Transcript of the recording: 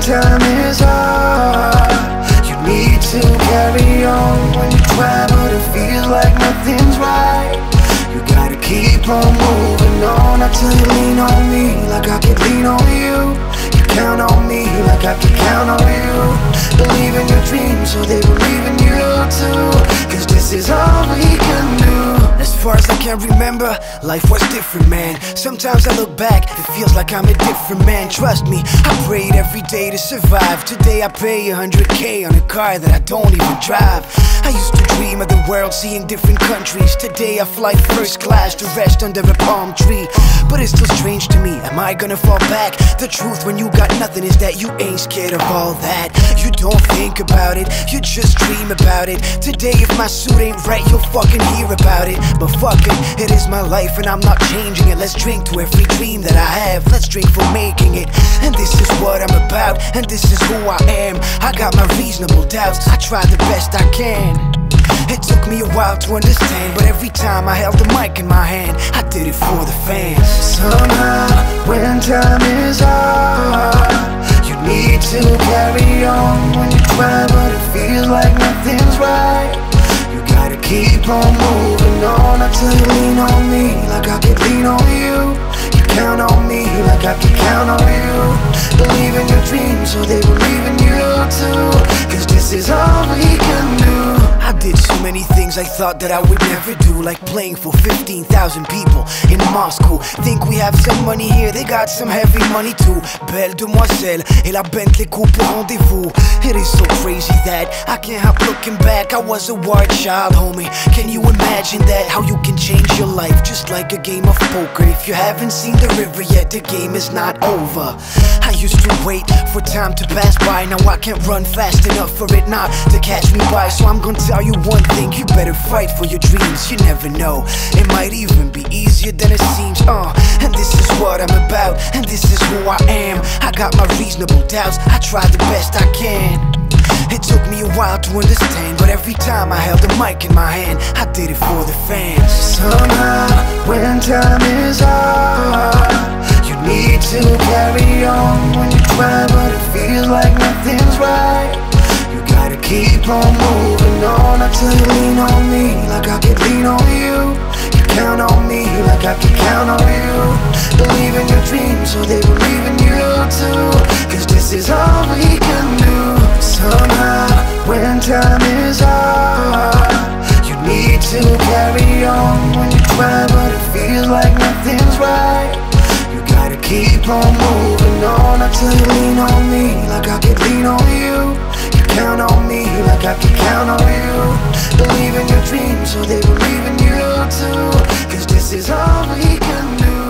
time is hard, you need to carry on. When you try but it feels like nothing's right, you gotta keep on moving on. I tell you, lean on me like I could lean on you. You count on me like I could count on you. Believe in your dreams so they believe in you too, cause this is all we can do. As far as I can remember, life was different, man. Sometimes I look back, it feels like I'm a different man. Trust me, I prayed every day to survive. Today I pay 100K on a car that I don't even drive. I used to dream of the world, seeing different countries. Today I fly first class to rest under a palm tree. But it's still strange to me, am I gonna fall back? The truth when you got nothing is that you ain't scared of all that. You don't think about it, you just dream about it. Today if my suit ain't right, you'll fucking hear about it. But fuck it is my life and I'm not changing it. Let's drink to every dream that I have, let's drink for making it. And this is what I'm about, and this is who I am. I got my reasonable doubts, I try the best I can. It took me a while to understand, but every time I held the mic in my hand, I did it for the fans. Somehow, when time is hard, you need to carry on. When you try but it feels like nothing's right, you gotta keep on moving on. I tell you, lean on me like I could lean on you. You count on me like I could count on you. Believe in your dreams so they believe in you too, cause this is all we can do. I did so many things I thought that I would never do, like playing for 15,000 people in Moscow. Think we have some money here, they got some heavy money too. Belle demoiselle et la Bentley coupe au rendez-vous. It is so crazy that I can't help looking back. I was a wild child, homie. Can you imagine that? How you can change your life just like a game of poker. If you haven't seen the river yet, the game is not over. I used to wait for time to pass by. Now I can't run fast enough for it not to catch me by. So I'm gonna tell you one thing, you better fight for your dreams. You never know, it might even be easier than it seems. And this is what I'm about, and this is who I am. I got my reasonable doubts, I try the best I can. It took me a while to understand, but every time I held the mic in my hand, I did it for the fans. Somehow, when time is hard, you need to carry on. When you try but it feels like nothing's right, you gotta keep on moving on. I tell you, lean on me like I could lean on you. You count on me like I could count on you. Believe in your dreams so they believe in you too, cause this is all we can do. Somehow, when time is hard, you need to carry on. When you try but it feels like nothing's right, you gotta keep on moving on. I tell you, lean on me like I could lean on you. You count on me like I could count on you. Believe in your dreams so they believe in you too, cause this is all we can do.